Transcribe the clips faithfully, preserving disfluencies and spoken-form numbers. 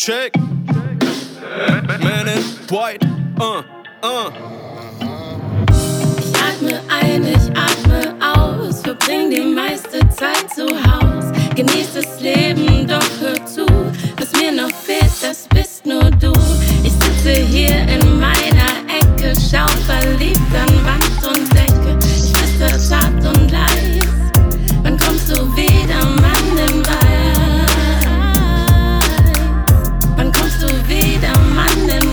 check. Man in White, uh, uh. Ich atme ein, ich atme aus, verbring die meiste Zeit zu Haus. Genieß das Leben, doch hör zu, was mir noch fehlt, das bist nur du. Ich sitze hier in meiner Ecke, schau verliebt an Wand und Decke. Ich flüster zart und leis, wann kommst du wieder, Mann, in Weiß? Wann kommst du wieder, Mann, in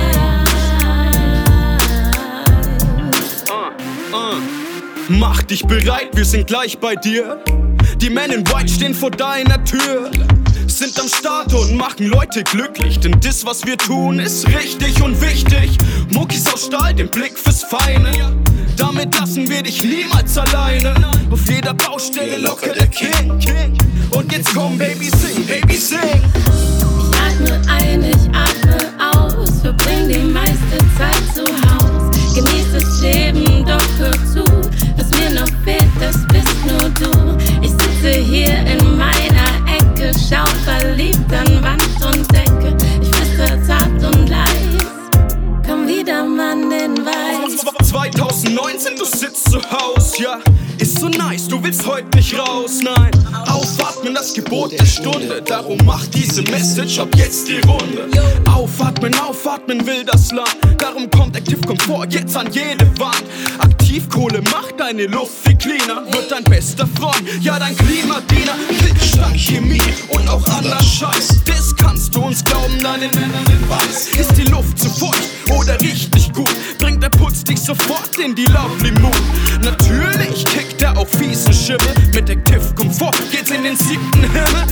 Weiß? Uh, uh. Mach dich bereit, wir sind gleich bei dir. Die Men in White stehen vor deiner Tür, sind am Start und machen Leute glücklich. Denn das, was wir tun, ist richtig und wichtig. Muckis aus Stahl, den Blick fürs Feine. Damit lassen wir dich niemals alleine. Auf jeder Baustelle locker der King. Und jetzt komm, Baby, sing, Baby, sing. Ich atme ein, ich atme aus, verbring die meiste Zeit zu Haus. Genieß das Leben, doch hör zu, was mir noch fehlt, das bist nur du. Ich sitze hier in meiner Ecke, schau verliebt an Wand und Decke. Ich flüster zart und leis, komm wieder, Mann, in Weiß. zwanzig neunzehn, du sitzt zu Haus, ja. Ist so nice, du willst heute nicht raus, nein. Aufatmen, das Gebot der Stunde. Darum macht diese Message ab jetzt die Runde. Aufatmen, aufatmen will das Land. Darum kommt Active Komfort jetzt an jede Wand. Aktivkohle macht deine Luft viel cleaner. Wird dein bester Freund, ja dein Klimadiener. Stank, Chemie und auch anderer Scheiß. Das kannst du uns glauben, deinen Männern in Weiß. Ist die Luft zu feucht oder richtig gut? Bringt der Putz dich sofort in die Lovely Mood. Natürlich kickt er auch fiesen Schimmel. Mit Active Komfort geht's in den siebten Himmel.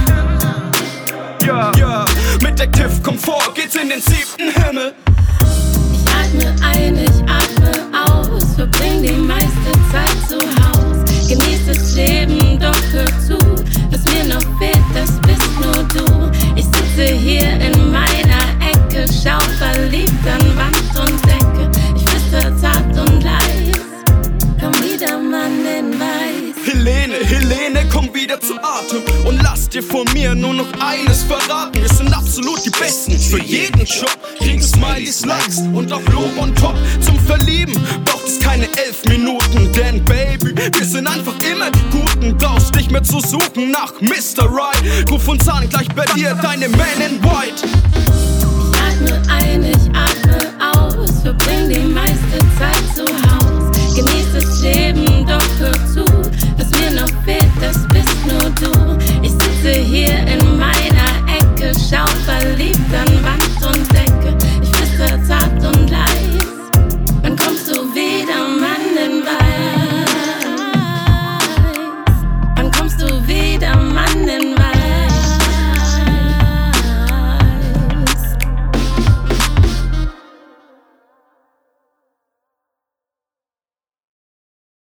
Ja, ja, mit Active Komfort geht's in den siebten Himmel. Ich atme ein, ich atme aus, verbring die meiste Zeit zu Haus. Genieß das Leben, doch hör zu, was mir noch fehlt, das bist nur du. Ich sitze hier in meiner Ecke, schau verliebt an Wand und Decke. Ich flüster zart und leis, komm wieder, Mann, in Weiß. Helene, Helene, komm wieder zu Atem und lass dir von mir nur noch eines verraten. Wir sind absolut die Besten für jeden Job. Kriegen Smileys, Likes und auch Lob on top. Zum Verlieben braucht es keine elf Minuten, denn Baby, wir sind einfach immer die Guten. Brauchst nicht mehr zu suchen nach Mister Right. Ruf uns an, gleich bei dir deine Man in White. Ich atme ein, ich atme aus, verbring die meiste Zeit zu Haus. Genieß das Leben, doch hör zu,